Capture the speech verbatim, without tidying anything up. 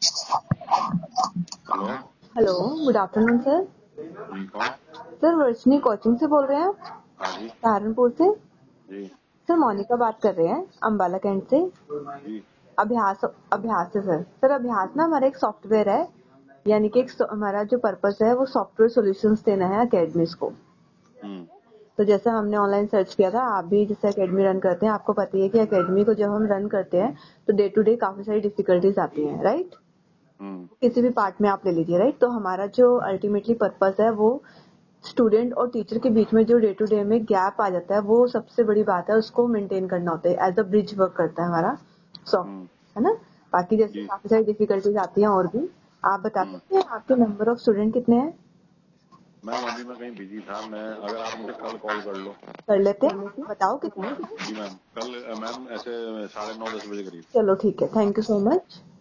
Hello hello, good afternoon sir. जी कौन? Sir वर्षनी coaching से बोल रहे हैं आप? हाँ जी सहारनपुर से। जी सर मोनिका बात कर रहे हैं अम्बाला कैंट से। जी अभ्यास अभ्यास है सर। सर अभ्यास ना हमारा एक सॉफ्टवेयर है, यानी कि एक सो- हमारा जो पर्पस है वो सॉफ्टवेयर सॉल्यूशंस देना है अकेडमीज को। हम्म तो जैसा हमने ऑनलाइन सर्च किया था, आप भी जैसे अकेडमी रन करते हैं, आपको पता ही है कि अकेडमी को जब हम रन करते हैं तो डे टू डे काफी सारी डिफिकल्टीज आती हैं, राइट? हम्म किसी भी पार्ट में आप ले लीजिए, राइट? तो हमारा जो अल्टीमेटली पर्पस है वो स्टूडेंट और टीचर के बीच में जो डे टू डे में गैप आ जाता है, वो सबसे बड़ी बात है, उसको मेंटेन करना होता है। एज अ ब्रिज वर्क करता है हमारा हम्म सॉफ्ट, है ना? बाकी जैसे जी काफी सारी डिफिकल्टीज आती हैं और भी। आप बता हम्म सकते हैं आपके नंबर ऑफ स्टूडेंट कितने हैं? मैम अभी मैं कहीं बिजी था। मैं अगर आप मुझे कल कॉल कर लो। कर लेते हैं, बताओ कितने हैं? जी मैम कल अ, मैम ऐसे साढ़े नौ दस बजे करीब। चलो ठीक है, थैंक यू सो मच।